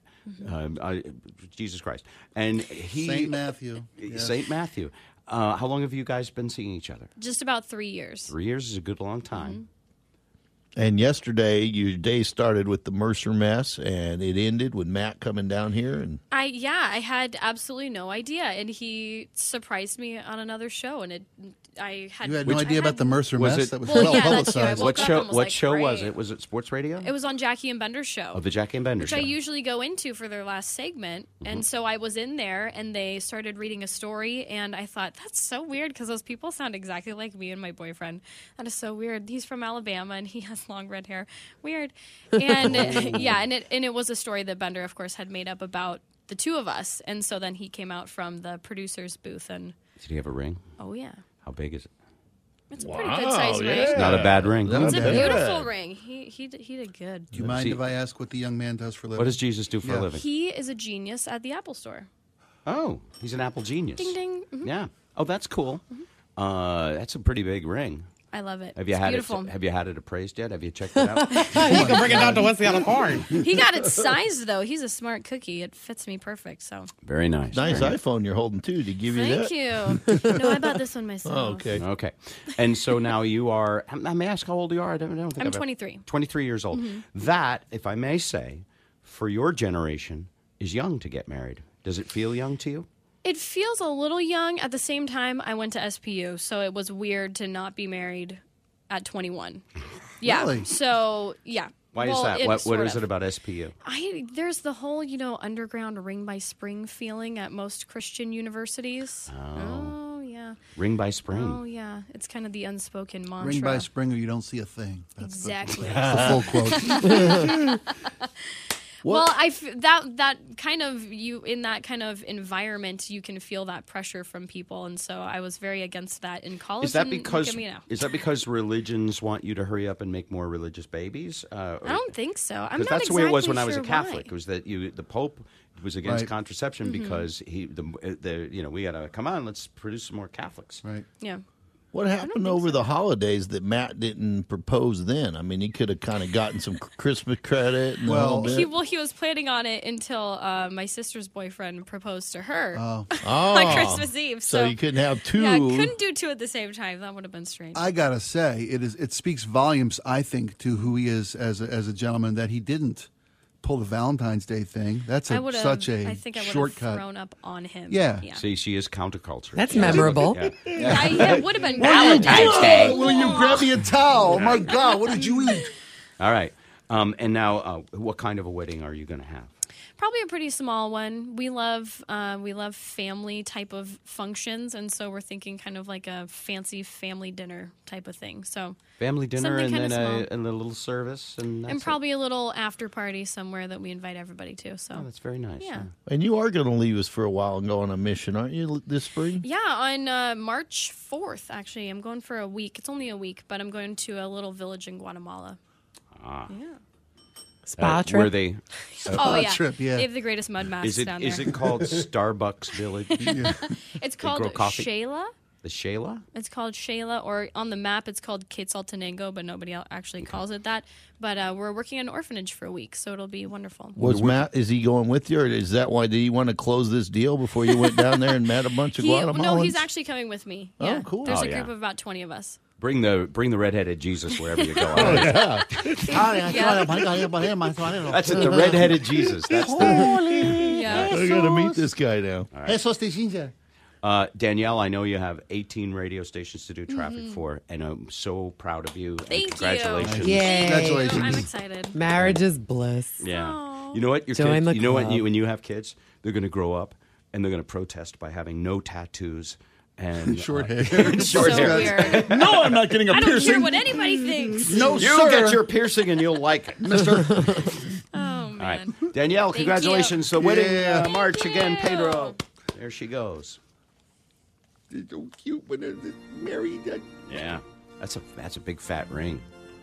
Jesus Christ. And he St. Matthew. Yes. St. Matthew. How long have you guys been seeing each other? Just about 3 years. 3 years is a good long time. And yesterday, your day started with the Mercer mess, and it ended with Matt coming down here. And I had absolutely no idea, and he surprised me on another show, and I had. You had no idea about the Mercer Was mess? it- That was Well, well yeah, that's true. I publicized. woke What up show? and was What like, show was great. it? Was it sports radio? It was on Jackie and Bender's show. Oh, the Jackie and Bender Which show. I usually go into for their last segment. And so I was in there, and they started reading a story, and I thought, that's so weird, because those people sound exactly like me and my boyfriend. That is so weird. He's from Alabama, and he has long red hair. Weird. And it was a story that Bender, of course, had made up about the two of us. And so then he came out from the producer's booth, and Did he have a ring? oh, yeah. How big is it? It's a pretty good size ring. It's not a bad ring. It's a beautiful ring. He did good. Do you mind if I ask what the young man does for a living? What does Jesus do for a living? He is a genius at the Apple Store. Oh, he's an Apple genius. Ding, ding. Mhm. Yeah. Oh, that's cool. That's a pretty big ring. I love it. Have you It's had beautiful. it? Have you had it appraised yet? Have you checked it out? You can bring it down to West Seattle Corn. He got it sized though. He's a smart cookie. It fits me perfect. So Very nice. Nice Very nice. iPhone you're holding too. Did he give you that? thank you. No, I bought this one myself. Oh, okay. Okay. And so now you are, I may ask how old you are? I don't think I'm I've- 23. 23 years old. Mhm. That, if I may say, for your generation, is young to get married. Does it feel young to you? It feels a little young. At the same time, I went to SPU, so it was weird to not be married at 21. Yeah. Really? So, yeah. Why Well, is that? it What sort is of. it about SPU? There's the whole, underground ring by spring feeling at most Christian universities. Oh, yeah. Ring by spring. Oh, yeah. It's kind of the unspoken mantra. Ring by spring or you don't see a thing. That's Exactly. the full quote. Well, that kind of in that kind of environment, you can feel that pressure from people, and so I was very against that in college. Is that and because look at me now. religions want you to hurry up and make more religious babies? I don't think so. I'm not that's the way it was when I exactly was a sure Catholic. why. It was that the Pope was against Right. contraception Mhm. because we got to come on, let's produce some more Catholics. Right. Yeah. What happened over the holidays that Matt didn't propose then? I mean, he could have kind of gotten some Christmas credit. And all that. He was planning on it until my sister's boyfriend proposed to her Oh. on Christmas Eve. So you couldn't have two. Yeah, I couldn't do two at the same time. That would have been strange. I gotta say, it speaks volumes, I think, to who he is as a gentleman that he didn't pull the Valentine's Day thing. That's I would've- such a I think I would have shortcut. thrown up on him. Yeah. See, she is counterculture. That's She is- memorable. Yeah. It would have been Valentine's Day. Will you grab me a towel? My God, what did you eat? All right. And now, what kind of a wedding are you going to have? Probably a pretty small one. We love family type of functions, and so we're thinking kind of like a fancy family dinner type of thing. So Family dinner something and kinda then small. and a little service and that's and it? probably a little after party somewhere that we invite everybody to. So that's very nice. Yeah. And you are going to leave us for a while and go on a mission, aren't you, this spring? Yeah, on March 4th, actually. I'm going for a week. It's only a week, but I'm going to a little village in Guatemala. Ah. Yeah. Spa trip? Were they? Oh, yeah. They have the greatest mud masks down there. Is it called Starbucks Village? It's They grow called coffee? Shayla. The Shayla? It's called Shayla, or on the map it's called Quetzaltenango, but nobody actually calls it that. But we're working at an orphanage for a week, so it'll be wonderful. Was Matt? Is he going with you, or is that why? Did he want to close this deal before you went down there and met a bunch of Guatemalans? No, he's actually coming with me. Oh, Yeah. cool. There's Oh, a yeah. group of about 20 of us. Bring the redheaded Jesus wherever you go. Oh, yeah. That's it. The redheaded Jesus. That's the. Yeah. I got to meet this guy now. Danielle, I know you have 18 radio stations to do traffic Mhm. for, and I'm so proud of you. And Thank you. congratulations. Yay. Congratulations. I'm excited. Marriage is bliss. Yeah. You know what? Your Join kids, the you know what? club. When you have kids, they're going to grow up and they're going to protest by having no tattoos and Short hair. and short So hair. weird. No, I'm not getting a I don't piercing. care what anybody thinks. No, You sir. get your piercing and you'll like it, mister. Oh, All right. man. Danielle, Thank congratulations. The wedding, Yeah. March again, you. Pedro. There she goes. They're so cute when they're married. Yeah. That's a big fat ring.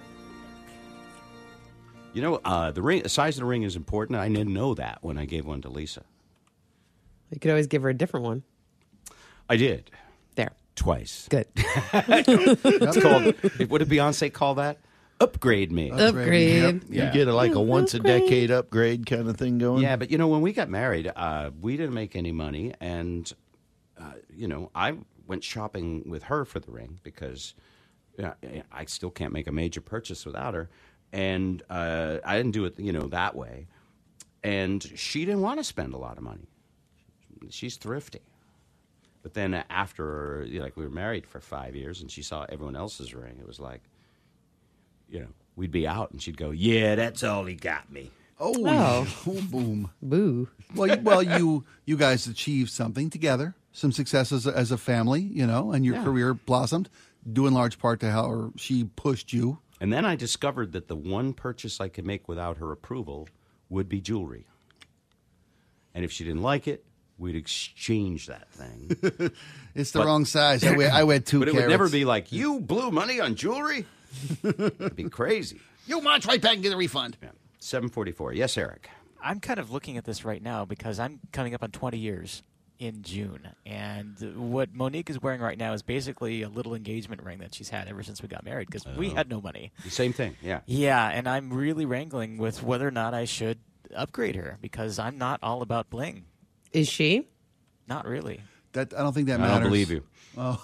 You know, the size of the ring is important. I didn't know that when I gave one to Lisa. You could always give her a different one. I did. There. Twice. Good. It's called, what did Beyonce call that? Upgrade me. Upgrade. You get a once a decade upgrade kind of thing going. Yeah, but when we got married, we didn't make any money, and I went shopping with her for the ring because I still can't make a major purchase without her, and I didn't do it that way, and she didn't want to spend a lot of money. She's thrifty. But then after, we were married for 5 years, and she saw everyone else's ring. It was like, we'd be out, and she'd go, "Yeah, that's all he got me." Oh, boom. Boo. Well, you guys achieved something together, some success as a family, and your career blossomed, due in large part to how she pushed you. And then I discovered that the one purchase I could make without her approval would be jewelry. And if she didn't like it, we'd exchange that thing. It's the wrong size. I wear 2 But it carats. would never be like, you blew money on jewelry? It'd be crazy. You march right back and get a refund. Yeah. 7:44. Yes, Eric. I'm kind of looking at this right now because I'm coming up on 20 years in June. And what Monique is wearing right now is basically a little engagement ring that she's had ever since we got married because we had no money. The same thing, yeah. Yeah, and I'm really wrangling with whether or not I should upgrade her because I'm not all about bling. Is she? Not really. I don't think that matters. I don't believe you. Oh.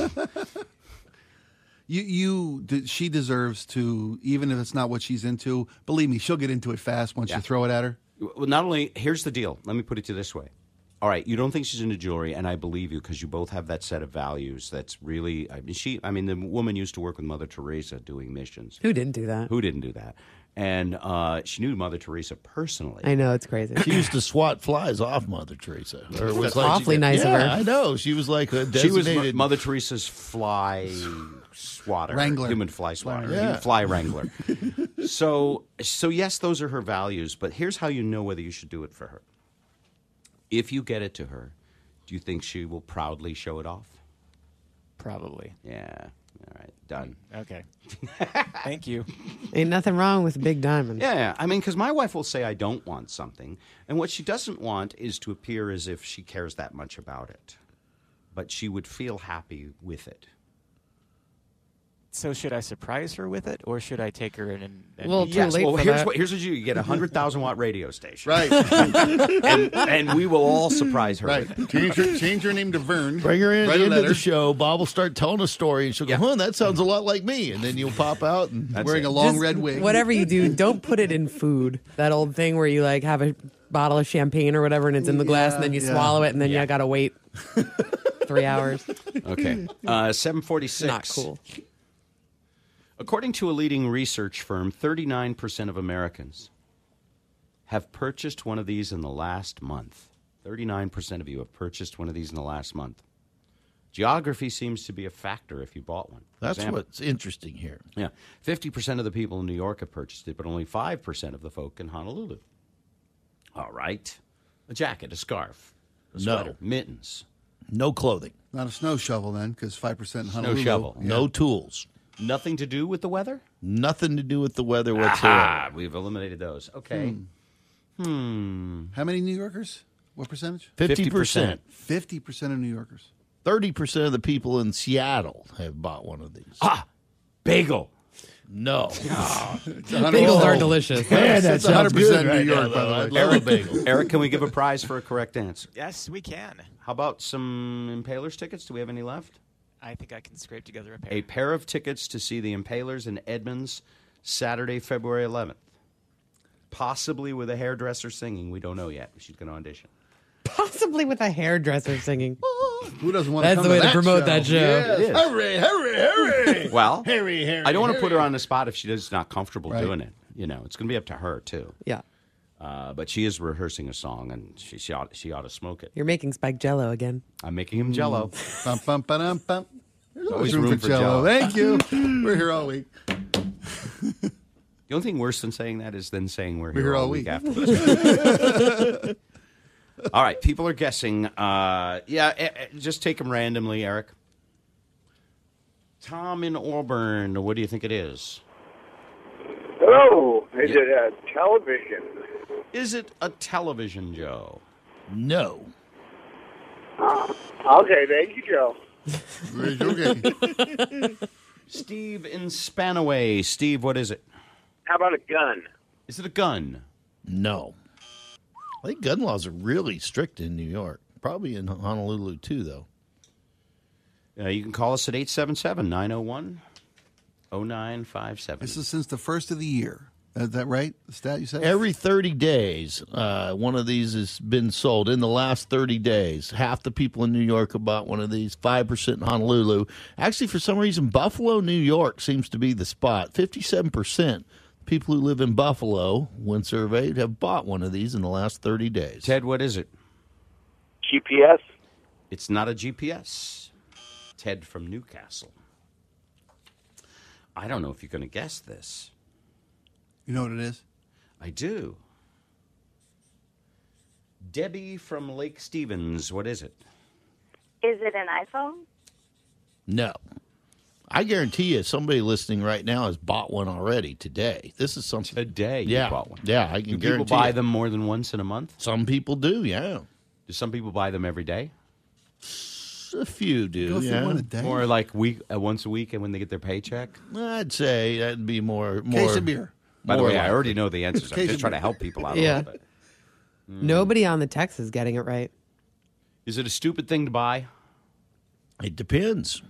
She deserves to, even if it's not what she's into. Believe me, she'll get into it fast once you throw it at her. Well, not only, here's the deal. Let me put it to you this way. All right, you don't think she's into jewelry, and I believe you because you both have that set of values. That's really, I mean, the woman used to work with Mother Teresa doing missions. Who didn't do that? Who didn't do that? And she knew Mother Teresa personally. I know, it's crazy. She used to swat flies off Mother Teresa. That's like awfully nice of her. I know. She was like a She was designated... Mother Teresa's fly swatter. Wrangler. Human fly swatter. Yeah. Fly wrangler. So yes, those are her values, but here's how you know whether you should do it for her. If you get it to her, do you think she will proudly show it off? Probably. Yeah. All right. Done. Okay. Thank you. Ain't nothing wrong with a big diamond. Yeah. I mean, because my wife will say, I don't want something. And what she doesn't want is to appear as if she cares that much about it. But she would feel happy with it. So should I surprise her with it, or should I take her in and Well, too late for here's that. what you get: a 100,000-watt radio station, Right. and we will all surprise her Right. with it. Change her name to Vern. Bring her in at Write the a end of letter. the show. Bob will start telling a story, and she'll go, Yeah. that sounds a lot like me. And then you'll pop out and Wearing a long Just red wig. Whatever you do, don't put it in food. That old thing where you like have a bottle of champagne or whatever, and it's in the glass, and then you swallow it, and then you got to wait 3 hours. Okay, 7:46. Not cool. According to a leading research firm, 39% of Americans have purchased one of these in the last month. 39% of you have purchased one of these in the last month. Geography seems to be a factor if you bought one. For that's example, what's interesting here. Yeah, 50% of the people in New York have purchased it, but only 5% of the folk in Honolulu. All right. A jacket, a scarf, a sweater, mittens. No clothing. Not a snow shovel then, because 5% in Snow Honolulu. shovel. Yeah. No tools. Nothing to do with the weather? Nothing to do with the weather whatsoever. Ah, we've eliminated those. Okay. How many New Yorkers? What percentage? 50%. 50% of New Yorkers. 30% of the people in Seattle have bought one of these. Bagel. No. Bagels are delicious. Man, that It's sounds 100% good New right York, now, by the though. way. I'd love a bagel. Eric, can we give a prize for a correct answer? Yes, we can. How about some Impalers tickets? Do we have any left? I think I can scrape together a pair. A pair of tickets to see the Impalers in Edmonds Saturday, February 11th. Possibly with a hairdresser singing. We don't know yet. She's going to audition. Possibly with a hairdresser singing. Who doesn't want to That's come the way to to promote that show. Yes. It is. Hurry, hurry, hurry. Well, Harry, I don't want to put her on the spot if she's not comfortable doing it. You know, it's going to be up to her, too. Yeah. But she is rehearsing a song, and she ought to smoke it. You're making Spike Jello again. I'm making him Jell-O. Bum, bum, ba-dum, bum. There's always always room for Jell-O. Thank you. We're here all week. The only thing worse than saying that is then saying we're here all week after. All right, people are guessing. Just take them randomly, Eric. Tom in Auburn, what do you think it is? Hello. Is it a television? Is it a television, Joe? No. Okay, thank you, Joe. Okay. Steve in Spanaway. Steve, what is it? How about a gun? Is it a gun? No. I think gun laws are really strict in New York. Probably in Honolulu, too, though. You can call us at 877-901-0957. This is since the first of the year. Is that right? The stat you said? Every 30 days, one of these has been sold. In the last 30 days, half the people in New York have bought one of these, 5% in Honolulu. Actually, for some reason, Buffalo, New York seems to be the spot. 57% people who live in Buffalo, when surveyed, have bought one of these in the last 30 days. Ted, what is it? GPS? It's not a GPS. Ted from Newcastle. I don't know if you're going to guess this. You know what it is? I do. Debbie from Lake Stevens, what is it? Is it an iPhone? No. I guarantee you somebody listening right now has bought one already today. This is something. Today Yeah. you bought one. Yeah, I can Do guarantee people buy it. them more than once in a month? Some people do, yeah. Do some people buy them every day? A few do. Go through one a day. Or like once a week, and when they get their paycheck. I'd say that'd be more. Case of beer. By the way, I likely. already know the answers. I'm just trying to help people out a Yeah. little bit. Nobody on the text is getting it right. Is it a stupid thing to buy? It depends.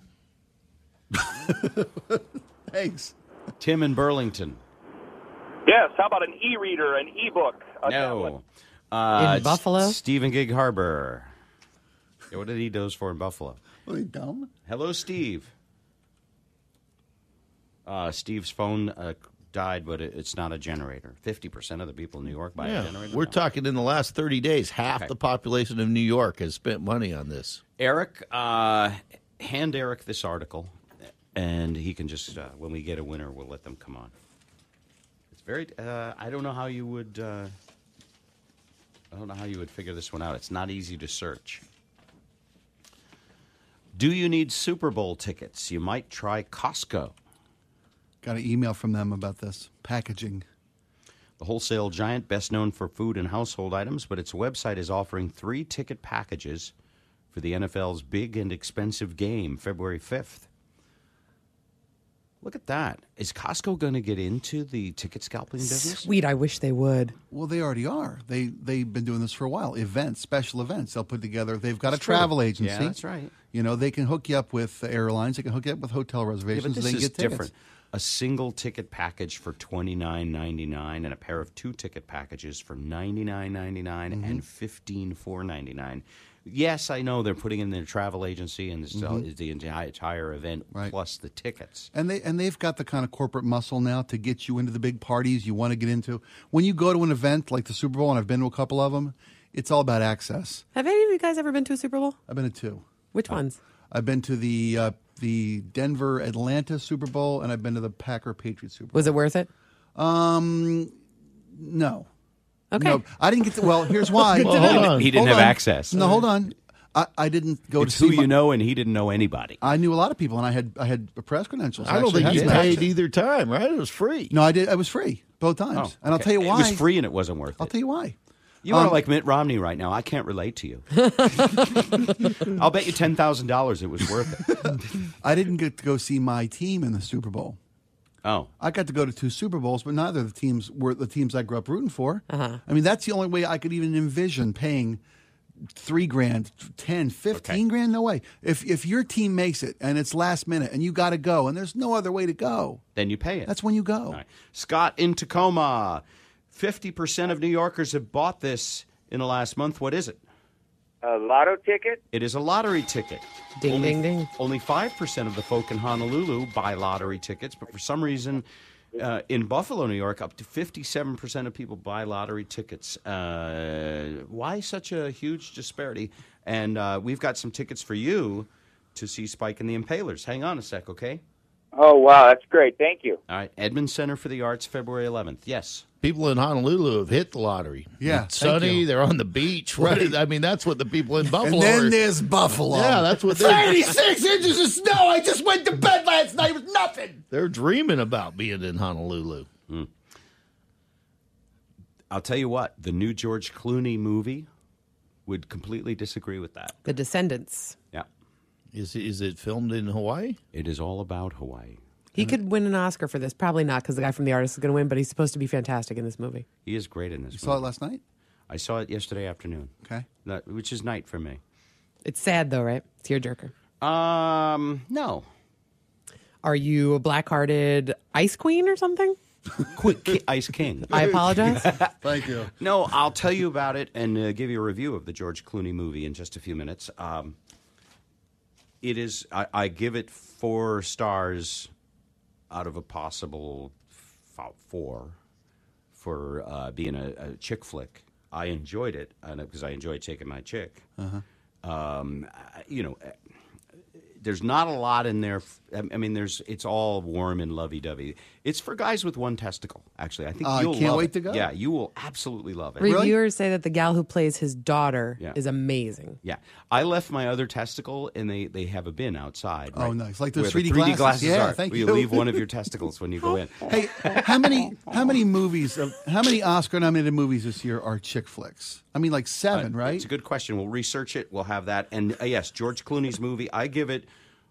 Thanks. Tim in Burlington. Yes, how about an e-reader, an e-book? a tablet? No. In Buffalo? Stephen Gig Harbor. Yeah, what did he do for in Buffalo? Are they dumb? Hello, Steve. Steve's phone died, but it's not a generator. 50% of the people in New York buy a generator. We're talking in the last 30 days, half the population of New York has spent money on this. Eric, hand Eric this article, and he can just, when we get a winner, we'll let them come on. It's very, I don't know how you would, figure this one out. It's not easy to search. Do you need Super Bowl tickets? You might try Costco. Got an email from them about this packaging. The wholesale giant, best known for food and household items, but its website is offering 3 ticket packages for the NFL's big and expensive game, February 5th. Look at that. Is Costco going to get into the ticket scalping business? Sweet, I wish they would. Well, they already are. They've been doing this for a while. Events, special events. They'll put together. They've got That's a travel true. agency. Yeah, that's right. You know, they can hook you up with airlines. They can hook you up with hotel Yeah, reservations. but they this can is get tickets. different. A single ticket package for $29.99 and a pair of 2 ticket packages for $99.99 and $15,499. Yes, I know they're putting in their travel agency and this is the entire event plus the tickets. And they've got the kind of corporate muscle now to get you into the big parties you want to get into. When you go to an event like the Super Bowl, and I've been to a couple of them, it's all about access. Have any of you guys ever been to a Super Bowl? I've been to 2. Which ones? I've been to the Denver-Atlanta Super Bowl, and I've been to the Packer-Patriots Super Bowl. Was it worth it? No. Okay. No, I didn't get to, well, here's why. He didn't have access. No, hold on. I didn't go It's to see who you know, and he didn't know anybody. I knew a lot of people, and I had press credentials. I don't actually think had you some paid access. either time, right? It was free. No, I did. I was free both times, and I'll okay. tell you why. It was free, and it wasn't worth it. I'll tell you why. You are like Mitt Romney right now. I can't relate to you. I'll bet you $10,000 it was worth it. I didn't get to go see my team in the Super Bowl. Oh. I got to go to 2 Super Bowls, but neither of the teams were the teams I grew up rooting for. Uh-huh. I mean, that's the only way I could even envision paying $3,000, 10, 15 grand. No way. If your team makes it and it's last minute and you got to go and there's no other way to go, Then you pay it. that's when you go. All right. Scott in Tacoma. 50% of New Yorkers have bought this in the last month. What is it? A lotto ticket? It is a lottery ticket. Ding, ding, ding. Only 5% of the folk in Honolulu buy lottery tickets, but for some reason in Buffalo, New York, up to 57% of people buy lottery tickets. Why such a huge disparity? And we've got some tickets for you to see Spike and the Impalers. Hang on a sec, okay? Oh, wow, that's great. Thank you. All right. Edmund Center for the Arts, February 11th. Yes. People in Honolulu have hit the lottery. Yeah, It's sunny. you. They're on the beach. Right. I mean, that's what the people in Buffalo And then are. there's Buffalo. Yeah, that's what they're, 86 inches of snow. I just went to bed last night with nothing. they're dreaming about being in Honolulu. I'll tell you what, the new George Clooney movie would completely disagree with that. The Descendants. Yeah. Is it filmed in Hawaii? It is all about Hawaii. He could win an Oscar for this. Probably not, because the guy from The Artist is going to win, but he's supposed to be fantastic in this movie. He is great in this You movie. saw it last night? I saw it yesterday afternoon. Okay. Which is night for me. It's sad, though, right? Tearjerker. No. Are you a black-hearted ice queen or something? Ice King. I apologize. Thank you. No, I'll tell you about it and give you a review of the George Clooney movie in just a few minutes. It is. I give it 4 stars out of a possible 4 for being a chick flick. I enjoyed it because I enjoy taking my chick. There's not a lot in there. I mean, it's all warm and lovey-dovey. It's for guys with one testicle, actually. I think you'll can't love wait it. to go? Yeah, you will absolutely love it. Reviewers say that the gal who plays his daughter Yeah. is amazing. Yeah. I left my other testicle, and they have a bin outside. Oh, right, nice. Like those where the 3D glasses. Yeah, are. thank where you. you leave one of your testicles when you go in. Hey, how many movies? How many Oscar-nominated movies this year are chick flicks? I mean, like 7, right? It's a good question. We'll research it. We'll have that. And yes, George Clooney's movie. I give it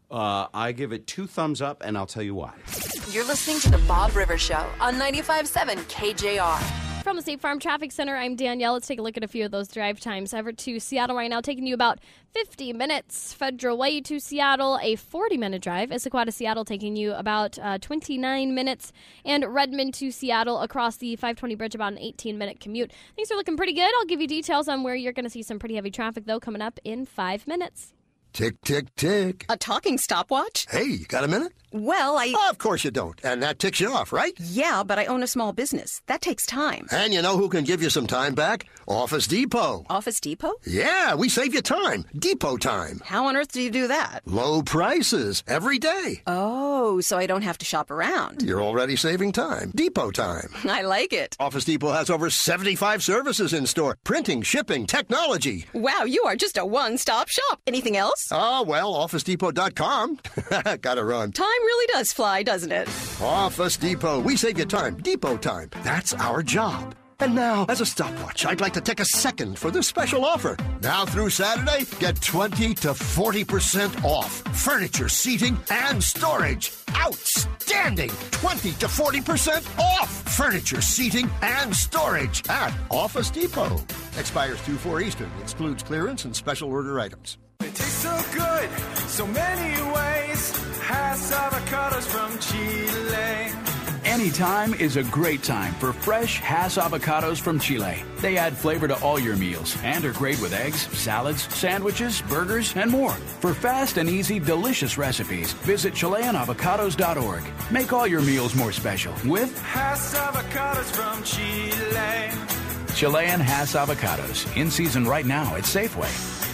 2 thumbs up, and I'll tell you why. You're listening to the Bob Rivers Show on 95.7 KJR. From the State Farm Traffic Center, I'm Danielle. Let's take a look at a few of those drive times. Everett to Seattle right now, taking you about 50 minutes. Federal Way to Seattle, a 40-minute drive. Issaquah to Seattle, taking you about 29 minutes. And Redmond to Seattle across the 520 bridge, about an 18-minute commute. Things are looking pretty good. I'll give you details on where you're going to see some pretty heavy traffic, though, coming up in 5 minutes. Tick, tick, tick. A talking stopwatch? Hey, you got a minute? Well, Of course you don't. And that ticks you off, right? Yeah, but I own a small business. That takes time. And you know who can give you some time back? Office Depot. Office Depot? Yeah, we save you time. Depot time. How on earth do you do that? Low prices every day. Oh, so I don't have to shop around. You're already saving time. Depot time. I like it. Office Depot has over 75 services in store. Printing, shipping, technology. Wow, you are just a one-stop shop. Anything else? Well, OfficeDepot.com. Gotta run. Time really does fly, doesn't it? Office Depot. We save you time. Depot time. That's our job. And now, as a stopwatch, I'd like to take a second for this special offer. Now through Saturday, get 20 to 40% off. Furniture, seating, and storage. Outstanding! 20 to 40% off. Furniture, seating, and storage at Office Depot. Expires 2/4 Eastern. Excludes clearance and special order items. It tastes so good, so many ways. Hass avocados from Chile. Anytime is a great time for fresh Hass avocados from Chile. They add flavor to all your meals and are great with eggs, salads, sandwiches, burgers, and more. For fast and easy, delicious recipes, visit ChileanAvocados.org. Make all your meals more special with Hass avocados from Chile. Chilean Hass avocados. In season right now at Safeway.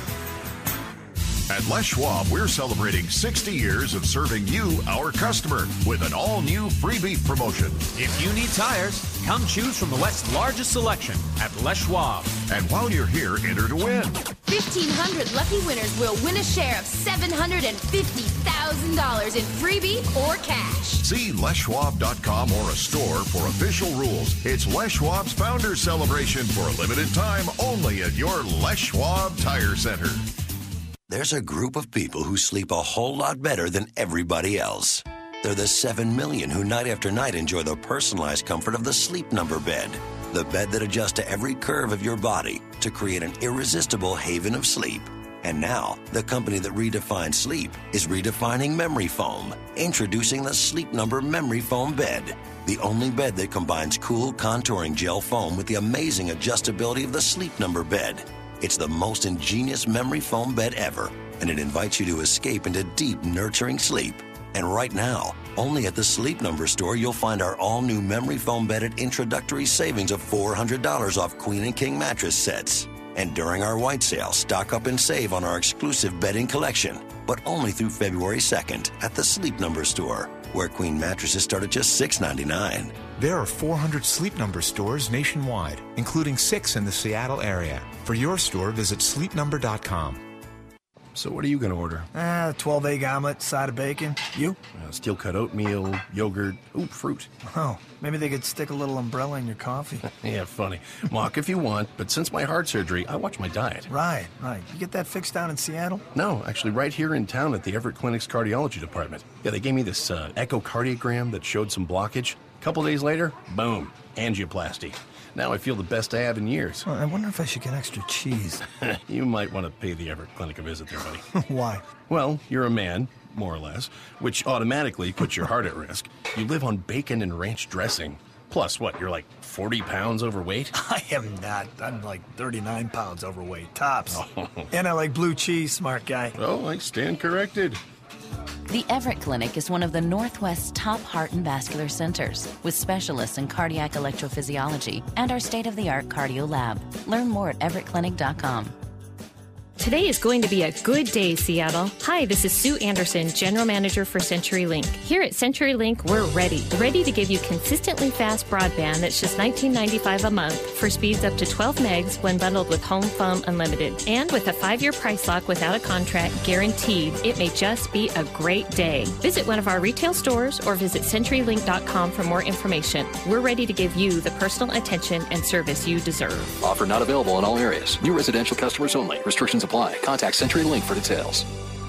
At Les Schwab, we're celebrating 60 years of serving you, our customer, with an all-new free beef promotion. If you need tires, come choose from the West's largest selection at Les Schwab. And while you're here, enter to win. 1,500 lucky winners will win a share of $750,000 in free beef or cash. See LesSchwab.com or a store for official rules. It's Les Schwab's Founders Celebration for a limited time only at your Les Schwab Tire Center. There's a group of people who sleep a whole lot better than everybody else. They're the 7 million who night after night enjoy the personalized comfort of the Sleep Number bed. The bed that adjusts to every curve of your body to create an irresistible haven of sleep. And now, the company that redefines sleep is redefining memory foam. Introducing the Sleep Number Memory Foam Bed. The only bed that combines cool contouring gel foam with the amazing adjustability of the Sleep Number bed. It's the most ingenious memory foam bed ever, and it invites you to escape into deep, nurturing sleep. And right now, only at the Sleep Number store, you'll find our all-new memory foam bed at introductory savings of $400 off Queen and King mattress sets. And during our white sale, stock up and save on our exclusive bedding collection, but only through February 2nd at the Sleep Number store, where Queen mattresses start at just $6.99. There are 400 Sleep Number stores nationwide, including 6 in the Seattle area. For your store, visit sleepnumber.com. So what are you going to order? 12-egg omelet, side of bacon. You? Steel-cut oatmeal, yogurt, fruit. Oh, maybe they could stick a little umbrella in your coffee. Yeah, funny. Mock if you want, but since my heart surgery, I watch my diet. Right. You get that fixed down in Seattle? No, actually right here in town at the Everett Clinic's cardiology department. Yeah, they gave me this echocardiogram that showed some blockage. A couple days later, boom, angioplasty. Now I feel the best I have in years. Well, I wonder if I should get extra cheese. You might want to pay the Everett Clinic a visit there, buddy. Why? Well, you're a man, more or less, which automatically puts your heart at risk. You live on bacon and ranch dressing. Plus, what, you're like 40 pounds overweight? I am not. I'm like 39 pounds overweight, tops. Oh. And I like blue cheese, smart guy. Oh, I stand corrected. The Everett Clinic is one of the Northwest's top heart and vascular centers, with specialists in cardiac electrophysiology and our state-of-the-art cardio lab. Learn more at everettclinic.com. Today is going to be a good day, Seattle. Hi, this is Sue Anderson, General Manager for CenturyLink. Here at CenturyLink, we're ready to give you consistently fast broadband that's just $19.95 a month for speeds up to 12 megs when bundled with Home Phone Unlimited. And with a 5-year price lock without a contract guaranteed, it may just be a great day. Visit one of our retail stores or visit CenturyLink.com for more information. We're ready to give you the personal attention and service you deserve. Offer not available in all areas. New residential customers only. Restrictions apply. Contact CenturyLink for details.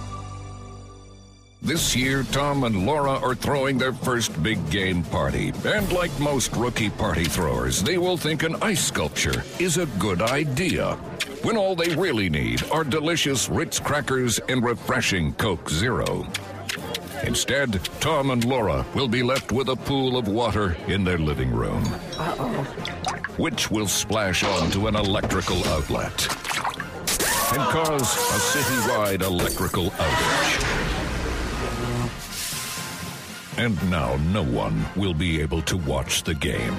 This year, Tom and Laura are throwing their first big game party. And like most rookie party throwers, they will think an ice sculpture is a good idea, when all they really need are delicious Ritz crackers and refreshing Coke Zero. Instead, Tom and Laura will be left with a pool of water in their living room, which will splash onto an electrical outlet and cause a citywide electrical outage. And now no one will be able to watch the game.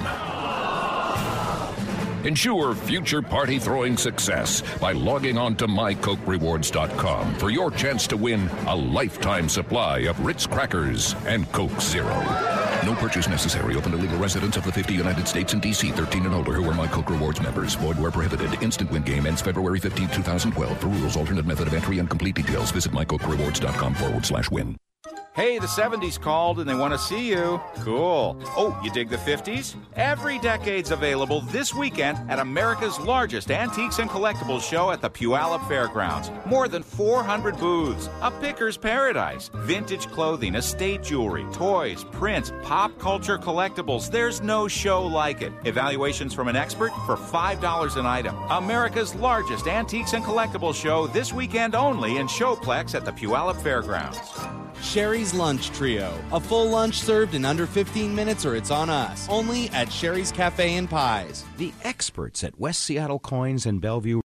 Ensure future party throwing success by logging on to mycokerewards.com for your chance to win a lifetime supply of Ritz crackers and Coke Zero. No purchase necessary. Open to legal residents of the 50 United States and D.C. 13 and older who are My Coke Rewards members. Void where prohibited. Instant win game ends February 15, 2012. For rules, alternate method of entry, and complete details, visit mycokerewards.com/win. Hey, the 70s called and they want to see you. Cool. Oh, you dig the 50s? Every decade's available this weekend at America's largest antiques and collectibles show at the Puyallup Fairgrounds. More than 400 booths, a picker's paradise, vintage clothing, estate jewelry, toys, prints, pop culture collectibles. There's no show like it. Evaluations from an expert for $5 an item. America's largest antiques and collectibles show this weekend only in Showplex at the Puyallup Fairgrounds. Sherry's Lunch Trio. A full lunch served in under 15 minutes or it's on us. Only at Sherry's Cafe and Pies. The experts at West Seattle Coins and Bellevue